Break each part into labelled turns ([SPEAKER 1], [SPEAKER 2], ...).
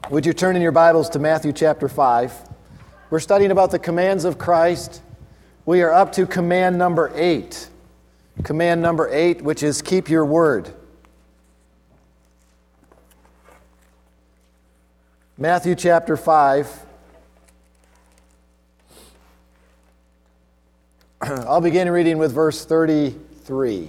[SPEAKER 1] Would you turn in your Bibles to Matthew chapter 5? We're studying about the commands of Christ. We are up to command number 8. Command number 8, which is keep your word. Matthew chapter 5. I'll begin reading with verse 33.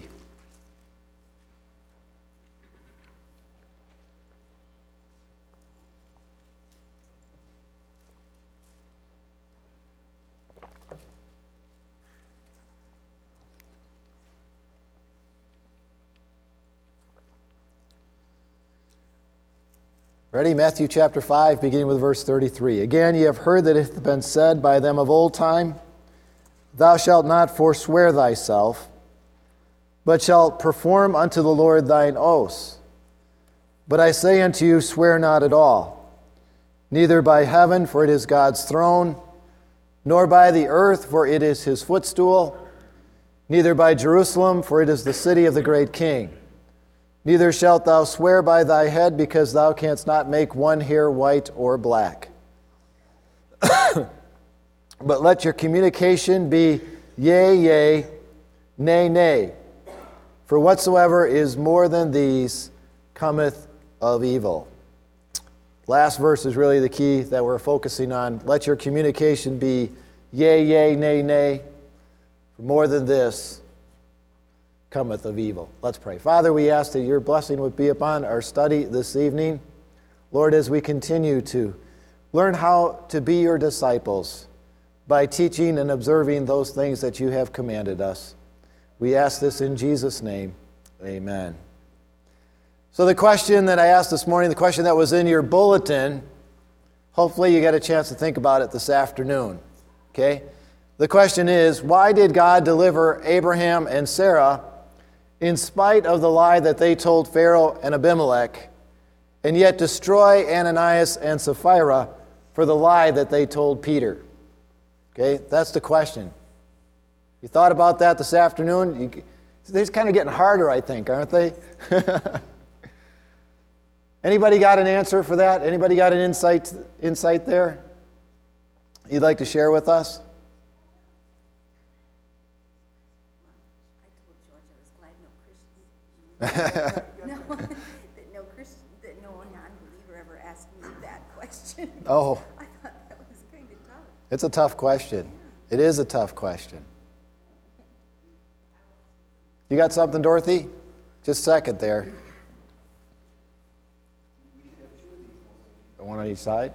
[SPEAKER 1] Ready? Matthew chapter 5, beginning with verse 33. Again, ye have heard that it hath been said by them of old time, Thou shalt not forswear thyself, but shalt perform unto the Lord thine oaths. But I say unto you, swear not at all, neither by heaven, for it is God's throne, nor by the earth, for it is his footstool, neither by Jerusalem, for it is the city of the great King. Neither shalt thou swear by thy head, because thou canst not make one hair white or black. But let your communication be yea, yea, nay, nay. For whatsoever is more than these cometh of evil. Last verse is really the key that we're focusing on. Let your communication be yea, yea, nay, nay. For more than this cometh of evil. Let's pray. Father, we ask that your blessing would be upon our study this evening. Lord, as we continue to learn how to be your disciples by teaching and observing those things that you have commanded us. We ask this in Jesus' name. Amen. So the question that I asked this morning, the question that was in your bulletin, hopefully you got a chance to think about it this afternoon. Okay? The question is, why did God deliver Abraham and Sarah in spite of the lie that they told Pharaoh and Abimelech, and yet destroy Ananias and Sapphira for the lie that they told Peter? Okay, that's the question. You thought about that this afternoon? They're kind of getting harder, I think, aren't they? Anybody got an answer for that? Anybody got an insight there you'd like to share with us?
[SPEAKER 2] No, that no non-believer ever asked me that question.
[SPEAKER 1] Oh.
[SPEAKER 2] I thought that was kind of tough.
[SPEAKER 1] It's a tough question. It is a tough question. You got something, Dorothy? Just a second there. One on each side.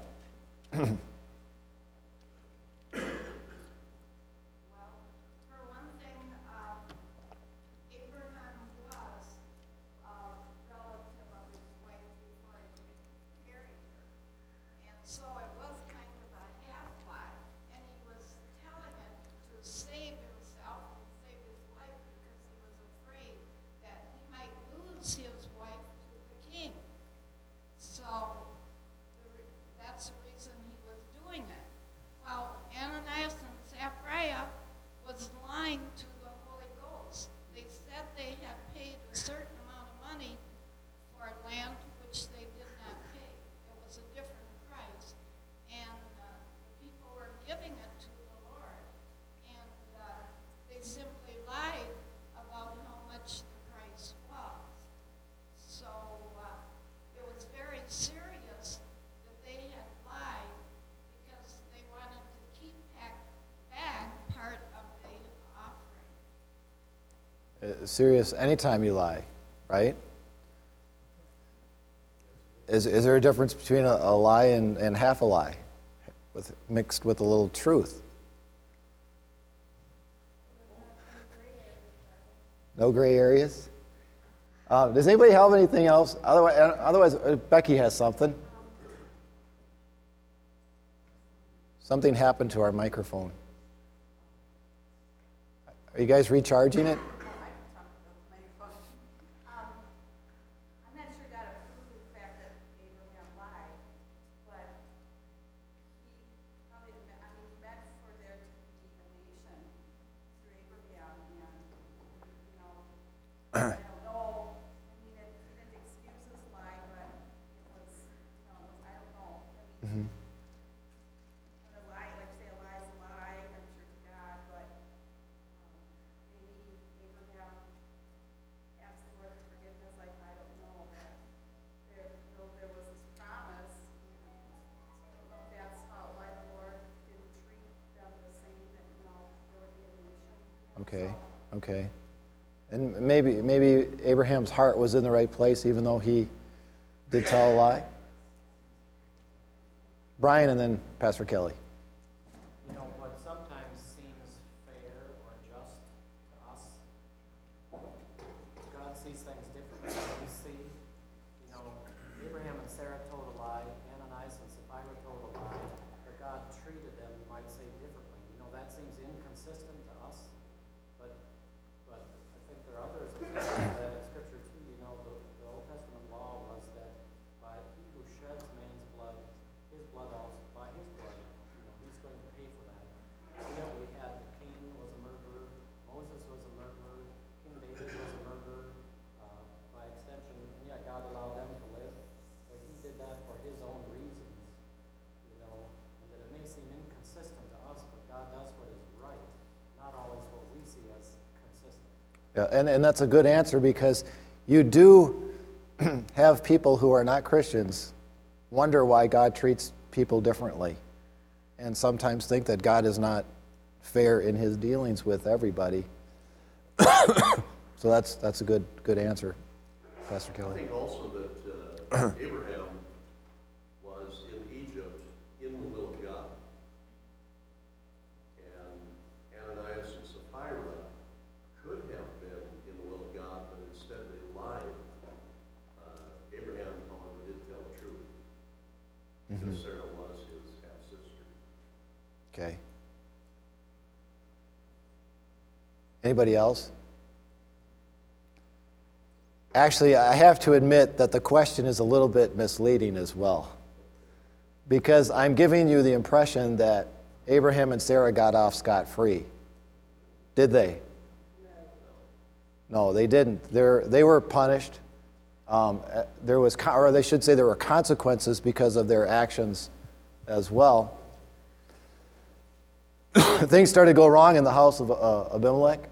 [SPEAKER 1] Serious anytime you lie, right? Is there a difference between a lie and half a lie, mixed with a little truth? No gray areas? Does anybody have anything else? Otherwise, Becky has something. Something happened to our microphone. Are you guys recharging it?
[SPEAKER 2] A lie, like say a lie is a lie, I'm sure to God, but maybe Abraham asked the Lord for forgiveness, like I don't know, that there was this promise. I don't know if that's why the Lord didn't treat them the same, that there would be a nation.
[SPEAKER 1] Okay. And maybe Abraham's heart was in the right place, even though he did tell a lie. Brian, and then Pastor Kelly.
[SPEAKER 3] What sometimes seems fair or just to us, God sees things differently than we see. Abraham and Sarah told a lie, Ananias and Sapphira told a lie, but God treated them, you might say, differently. That seems inconsistent to us, but I think there are others that in Scripture too. The Old Testament law was that by he who sheds man's blood, his blood also, by his blood, he's going to pay for that. Yet we had Cain was a murderer, Moses was a murderer, King David was a murderer, by extension, and yet God allowed them to live, but he did that for his own reasons, and that it may seem inconsistent to us, but God does what is right, not always what we see as consistent.
[SPEAKER 1] Yeah, and that's a good answer, because you do have people who are not Christians wonder why God treats people differently, and sometimes think that God is not fair in his dealings with everybody. So that's a good answer, Pastor
[SPEAKER 4] I
[SPEAKER 1] Kelly.
[SPEAKER 4] think also that Abraham was in Egypt in the will of God. And Ananias and Sapphira could have been in the will of God, but instead they lied. Abraham, however, did tell the truth. Because Sarah was his half-sister.
[SPEAKER 1] Okay. Anybody else? Actually, I have to admit that the question is a little bit misleading as well, because I'm giving you the impression that Abraham and Sarah got off scot-free. Did they? No, they didn't. They were punished. There were consequences because of their actions as well. Things started to go wrong in the house of Abimelech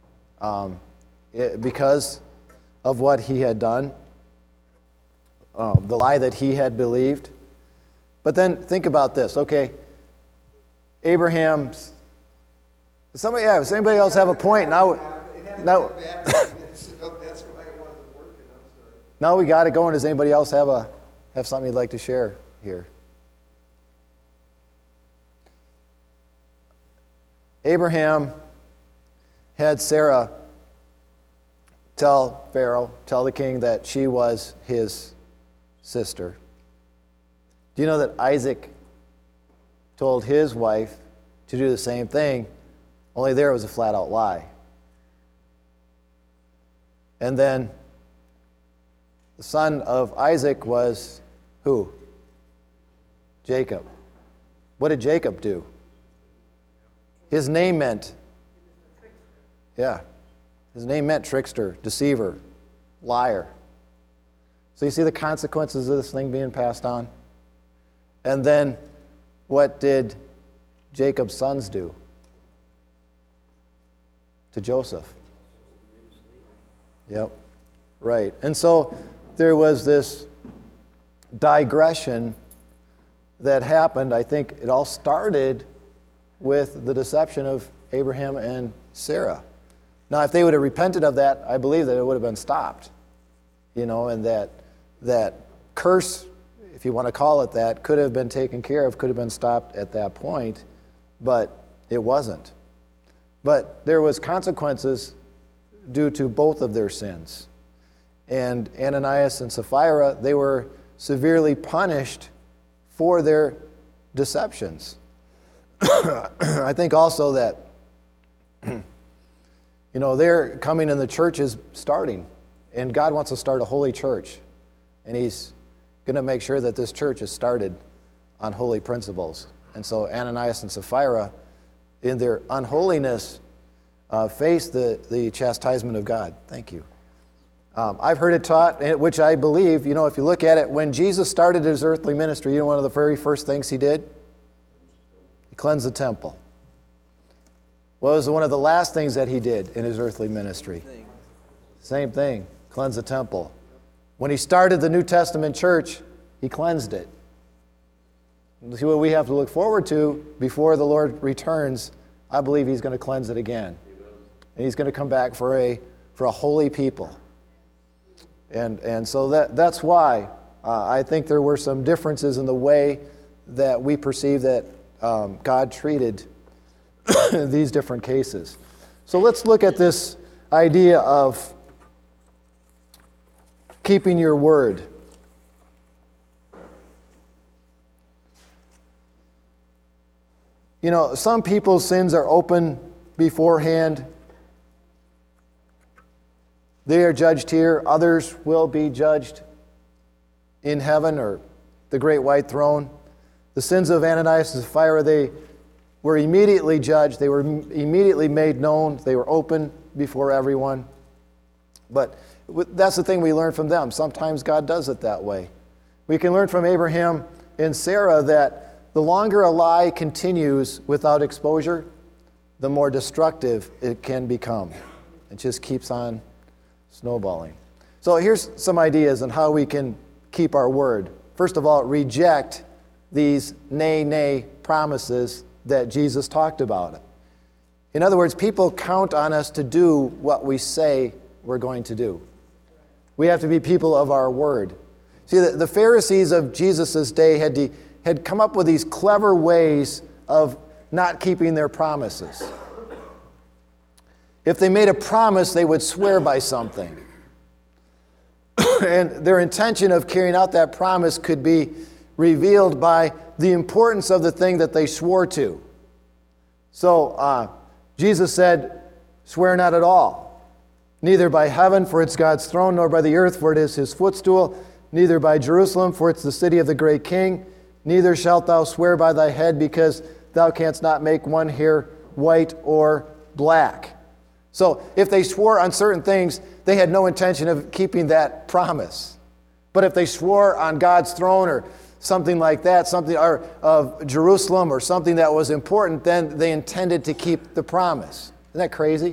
[SPEAKER 1] because of what he had done, the lie that he had believed. But then think about this, okay? Abraham's. Does anybody else have a point? Now we got it going. Does anybody else have something you'd like to share here? Abraham had Sarah tell the king that she was his sister. Do you know that Isaac told his wife to do the same thing, only there was a flat-out lie? And then the son of Isaac was who? Jacob. What did Jacob do? His name meant, his name meant trickster, deceiver, liar. So you see the consequences of this thing being passed on? And then what did Jacob's sons do to Joseph? Yep, right. And so there was this digression that happened. I think it all started with the deception of Abraham and Sarah. Now, if they would have repented of that, I believe that it would have been stopped. And that curse, if you want to call it that, could have been taken care of, could have been stopped at that point, but it wasn't. But there was consequences due to both of their sins. And Ananias and Sapphira, they were severely punished for their deceptions. I think also that, their coming in the church is starting. And God wants to start a holy church. And he's going to make sure that this church is started on holy principles. And so Ananias and Sapphira, in their unholiness, faced the chastisement of God. Thank you. I've heard it taught, which I believe, if you look at it, when Jesus started his earthly ministry, one of the very first things he did? He cleansed the temple. What was one of the last things that he did in his earthly ministry? Same thing, cleanse the temple. When he started the New Testament church, he cleansed it. See what we have to look forward to before the Lord returns. I believe he's going to cleanse it again. And he's going to come back for a holy people. And so that's why I think there were some differences in the way that we perceive that God treated these different cases. So let's look at this idea of keeping your word. Some people's sins are open beforehand. They are judged here. Others will be judged in heaven or the great white throne. The sins of Ananias and Sapphira, they were immediately judged. They were immediately made known. They were open before everyone. But that's the thing we learn from them. Sometimes God does it that way. We can learn from Abraham and Sarah that the longer a lie continues without exposure, the more destructive it can become. It just keeps on snowballing. So here's some ideas on how we can keep our word. First of all, reject these nay promises that Jesus talked about. In other words, people count on us to do what we say we're going to do. We have to be people of our word. See, the Pharisees of Jesus' day had come up with these clever ways of not keeping their promises. If they made a promise, they would swear by something. And their intention of carrying out that promise could be revealed by the importance of the thing that they swore to. So Jesus said, swear not at all, neither by heaven, for it's God's throne, nor by the earth, for it is his footstool, neither by Jerusalem, for it's the city of the great king, neither shalt thou swear by thy head, because thou canst not make one hair white or black. So if they swore on certain things, they had no intention of keeping that promise. But if they swore on God's throne or something like that, something or of Jerusalem or something that was important, then they intended to keep the promise. Isn't that crazy?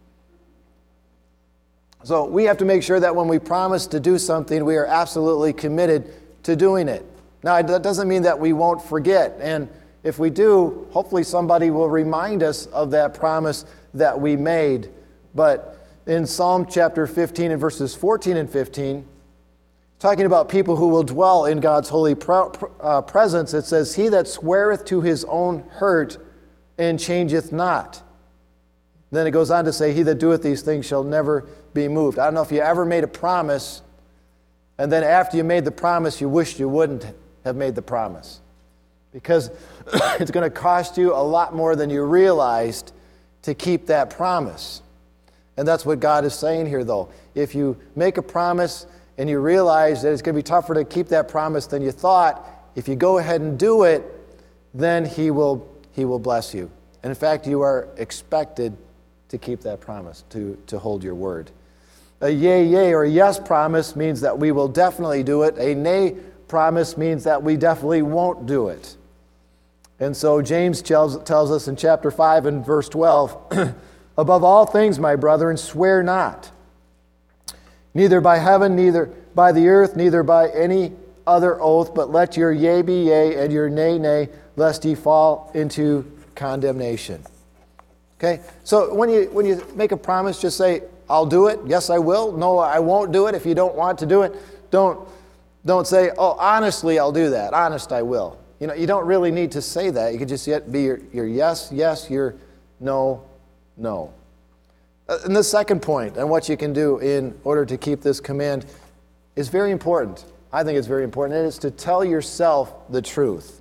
[SPEAKER 1] So we have to make sure that when we promise to do something, we are absolutely committed to doing it. Now, that doesn't mean that we won't forget. And if we do, hopefully somebody will remind us of that promise that we made. But in Psalm chapter 15 and verses 14 and 15, talking about people who will dwell in God's holy presence, it says, he that sweareth to his own hurt and changeth not. Then it goes on to say, he that doeth these things shall never be moved. I don't know if you ever made a promise, and then after you made the promise, you wished you wouldn't have made the promise. Because it's going to cost you a lot more than you realized to keep that promise. And that's what God is saying here, though. If you make a promise and you realize that it's going to be tougher to keep that promise than you thought, if you go ahead and do it, then He will bless you. And in fact, you are expected to keep that promise, to hold your word. A yea, or a yes promise means that we will definitely do it. A nay promise means that we definitely won't do it. And so James tells us in chapter 5 and verse 12, above all things, my brethren, swear not, neither by heaven, neither by the earth, neither by any other oath, but let your yea be yea and your nay, nay, lest ye fall into condemnation. Okay? So when you make a promise, just say, I'll do it. Yes, I will. No, I won't do it. If you don't want to do it, don't say, oh, honestly, I'll do that. Honest, I will. You don't really need to say that. You can just be your yes, yes, your no, no. And the second point, and what you can do in order to keep this command, is very important. I think it's very important. It is to tell yourself the truth.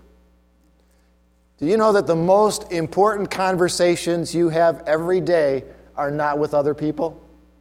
[SPEAKER 1] Do you know that the most important conversations you have every day are not with other people?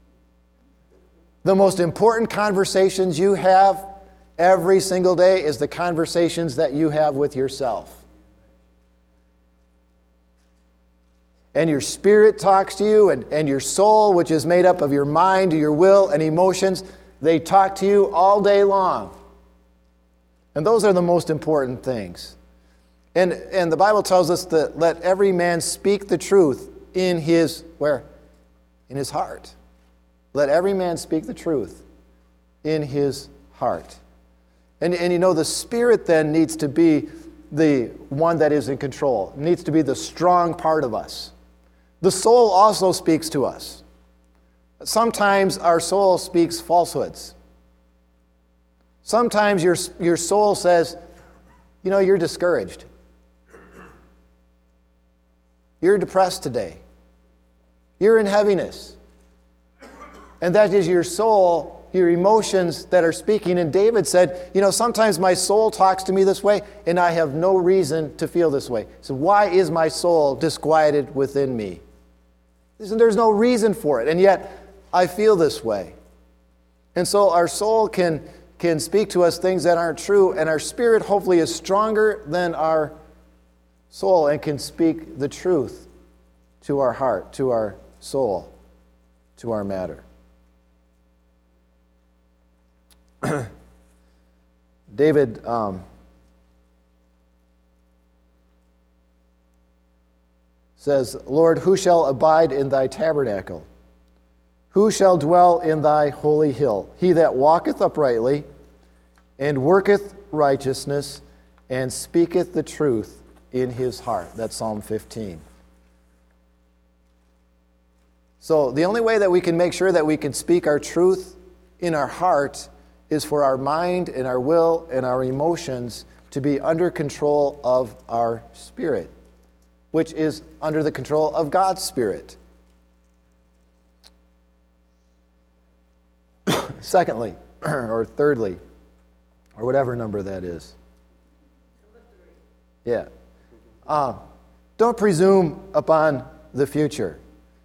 [SPEAKER 1] The most important conversations you have every single day is the conversations that you have with yourself. and your spirit talks to you, and your soul, which is made up of your mind, your will, and emotions, they talk to you all day long. And those are the most important things. And the Bible tells us that let every man speak the truth in his, where? In his heart. Let every man speak the truth in his heart. And you know, the spirit then needs to be the one that is in control. It needs to be the strong part of us. The soul also speaks to us. Sometimes our soul speaks falsehoods. Sometimes your soul says, you know, you're discouraged. You're depressed today. You're in heaviness. And that is your soul, your emotions that are speaking. And David said, you know, sometimes my soul talks to me this way, and I have no reason to feel this way. So why is my soul disquieted within me? There's no reason for it, and yet I feel this way. And so our soul can speak to us things that aren't true, and our spirit hopefully is stronger than our soul and can speak the truth to our heart, to our soul, to our matter. David says, Lord, who shall abide in thy tabernacle? Who shall dwell in thy holy hill? He that walketh uprightly, and worketh righteousness, and speaketh the truth in his heart. That's Psalm 15. So the only way that we can make sure that we can speak our truth in our heart is for our mind and our will and our emotions to be under control of our spirit, which is under the control of God's Spirit. Secondly, or thirdly, or whatever number that is. Yeah. Don't presume upon the future.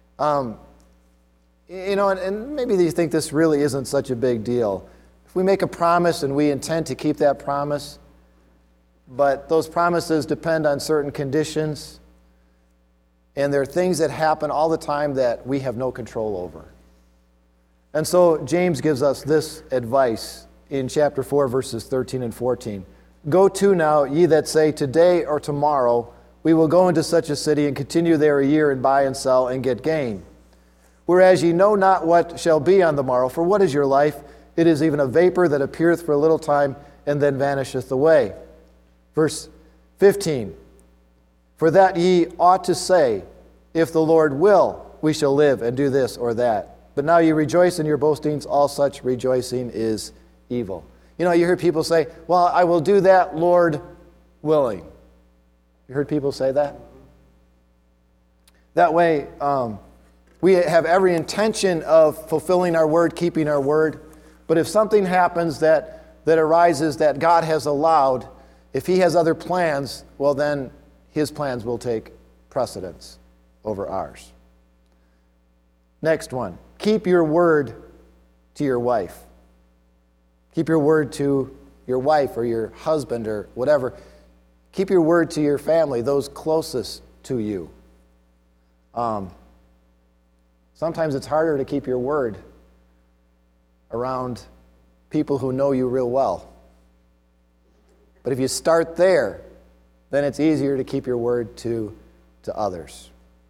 [SPEAKER 1] You know, and maybe you think this really isn't such a big deal. If we make a promise and we intend to keep that promise, but those promises depend on certain conditions, and there are things that happen all the time that we have no control over. And so James gives us this advice in chapter 4, verses 13 and 14. Go to now, ye that say, today or tomorrow, we will go into such a city and continue there a year and buy and sell and get gain. Whereas ye know not what shall be on the morrow, for what is your life? It is even a vapor that appeareth for a little time and then vanisheth away. Verse 15. For that ye ought to say, if the Lord will, we shall live and do this or that. But now ye rejoice in your boastings, all such rejoicing is evil. You know, you hear people say, well, I will do that, Lord willing. You heard people say that? That way, we have every intention of fulfilling our word, keeping our word. But if something happens that arises that God has allowed, if he has other plans, well then his plans will take precedence over ours. Next one. Keep your word to your wife. Keep your word to your wife or your husband or whatever. Keep your word to your family, those closest to you. Sometimes it's harder to keep your word around people who know you real well. But if you start there, then it's easier to keep your word to others.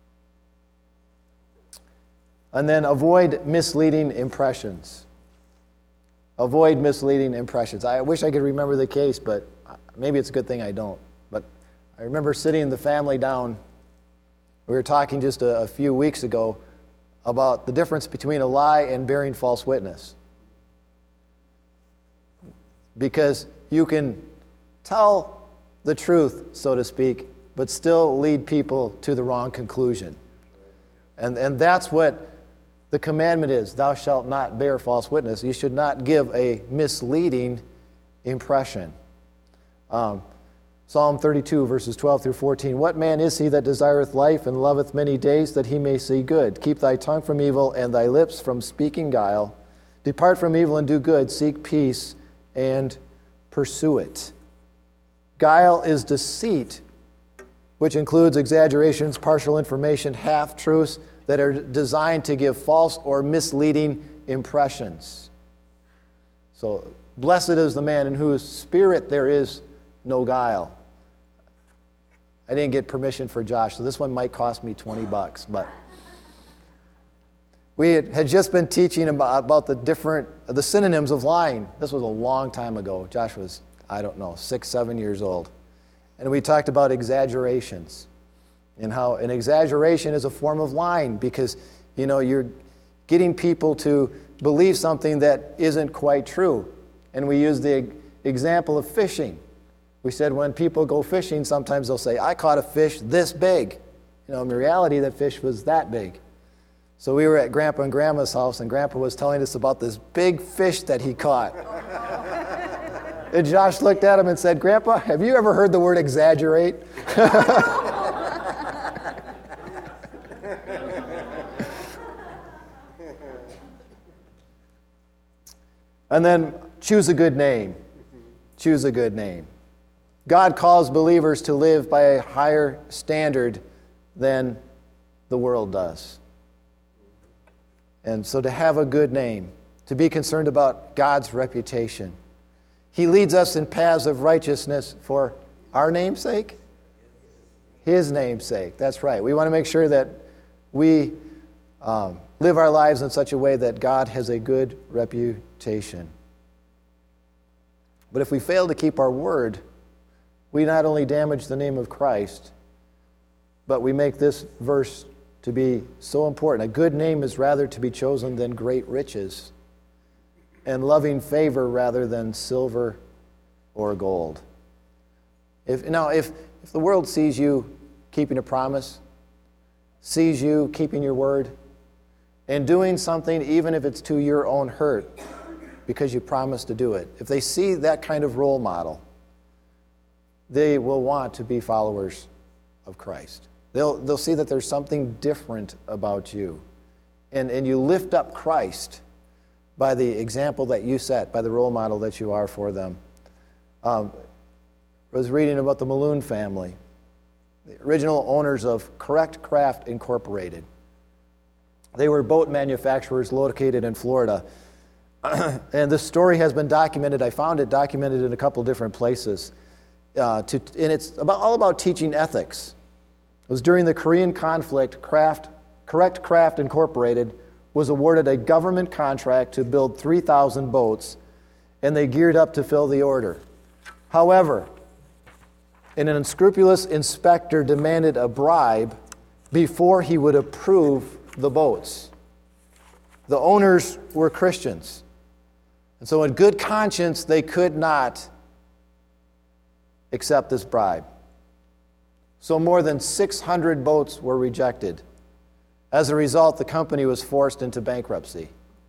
[SPEAKER 1] And then avoid misleading impressions. Avoid misleading impressions. I wish I could remember the case, but maybe it's a good thing I don't. But I remember sitting the family down. We were talking just a few weeks ago about the difference between a lie and bearing false witness. Because you can tell the truth, so to speak, but still lead people to the wrong conclusion. And that's what the commandment is, thou shalt not bear false witness. You should not give a misleading impression. Psalm 32, verses 12 through 14. What man is he that desireth life and loveth many days, that he may see good? Keep thy tongue from evil and thy lips from speaking guile. Depart from evil and do good. Seek peace and pursue it. Guile is deceit which includes exaggerations, partial information, half-truths that are designed to give false or misleading impressions. So, blessed is the man in whose spirit there is no guile. I didn't get permission for Josh, so this one might cost me $20, but we had just been teaching about the synonyms of lying. This was a long time ago. Josh was, 6, 7 years old. And we talked about exaggerations and how an exaggeration is a form of lying because, you're getting people to believe something that isn't quite true. And we used the example of fishing. We said when people go fishing, sometimes they'll say, I caught a fish this big. In reality, that fish was that big. So we were at Grandpa and Grandma's house, and Grandpa was telling us about this big fish that he caught. And Josh looked at him and said, Grandpa, have you ever heard the word exaggerate? And then choose a good name. Choose a good name. God calls believers to live by a higher standard than the world does. And so to have a good name, to be concerned about God's reputation. He leads us in paths of righteousness for our name's sake? His name's sake. That's right. We want to make sure that we live our lives in such a way that God has a good reputation. But if we fail to keep our word, we not only damage the name of Christ, but we make this verse to be so important. A good name is rather to be chosen than great riches, and loving favor rather than silver or gold. If the world sees you keeping a promise, sees you keeping your word, and doing something even if it's to your own hurt because you promised to do it, if they see that kind of role model, they will want to be followers of Christ. They'll see that there's something different about you. And you lift up Christ by the example that you set, by the role model that you are for them. I was reading about the Maloon family, the original owners of Correct Craft Incorporated. They were boat manufacturers located in Florida. And this story has been documented. I found it documented in a couple different places. And it's all about teaching ethics. It was during the Korean conflict, Correct Craft Incorporated was awarded a government contract to build 3,000 boats, and they geared up to fill the order. However, an unscrupulous inspector demanded a bribe before he would approve the boats. The owners were Christians, and so in good conscience, they could not accept this bribe. So more than 600 boats were rejected. As a result, the company was forced into bankruptcy.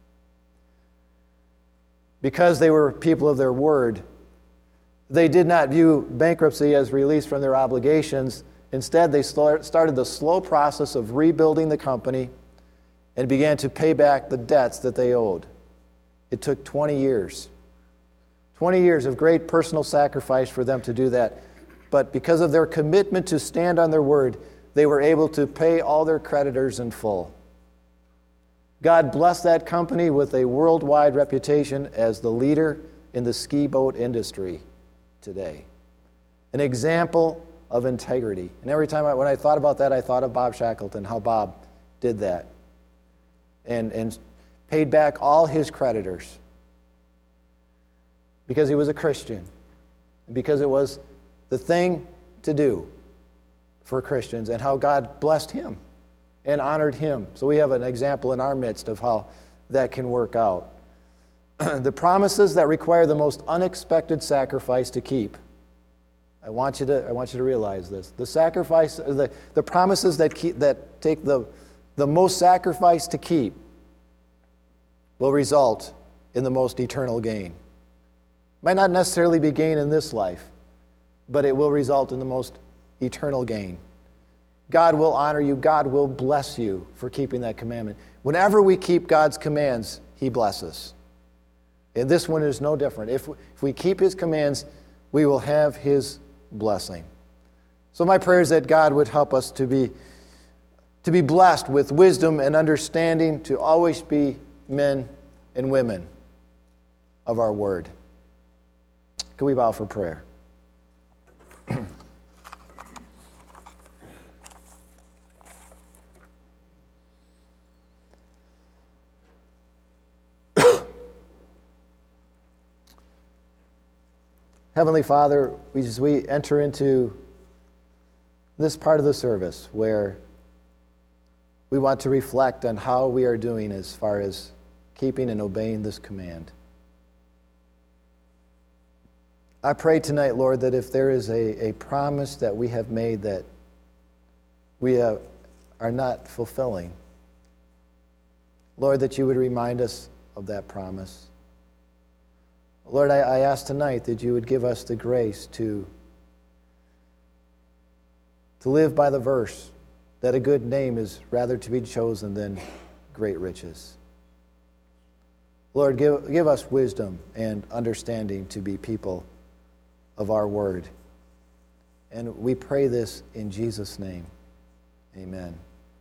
[SPEAKER 1] Because they were people of their word, they did not view bankruptcy as release from their obligations. Instead, they started the slow process of rebuilding the company and began to pay back the debts that they owed. It took 20 years. 20 years of great personal sacrifice for them to do that. But because of their commitment to stand on their word, they were able to pay all their creditors in full. God blessed that company with a worldwide reputation as the leader in the ski boat industry today. An example of integrity. And every time when I thought about that, I thought of Bob Shackleton, how Bob did that. And paid back all his creditors. Because he was a Christian. Because it was the thing to do for Christians, and how God blessed him and honored him. So we have an example in our midst of how that can work out. The promises that require the most unexpected sacrifice to keep. I want you to realize this. The promises that take the most sacrifice to keep will result in the most eternal gain. Might not necessarily be gain in this life, but it will result in the most eternal gain. God will honor you. God will bless you for keeping that commandment. Whenever we keep God's commands, He blesses. And this one is no different. If we keep His commands, we will have His blessing. So my prayer is that God would help us to be blessed with wisdom and understanding, to always be men and women of our word. Can we bow for prayer? Heavenly Father, we enter into this part of the service where we want to reflect on how we are doing as far as keeping and obeying this command. I pray tonight, Lord, that if there is a promise that we have made that we are not fulfilling, Lord, that you would remind us of that promise. Lord, I ask tonight that you would give us the grace to live by the verse that a good name is rather to be chosen than great riches. Lord, give us wisdom and understanding to be people of our word. And we pray this in Jesus' name. Amen.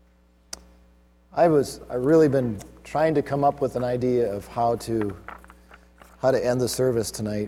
[SPEAKER 1] I've really been trying to come up with an idea of how to end the service tonight.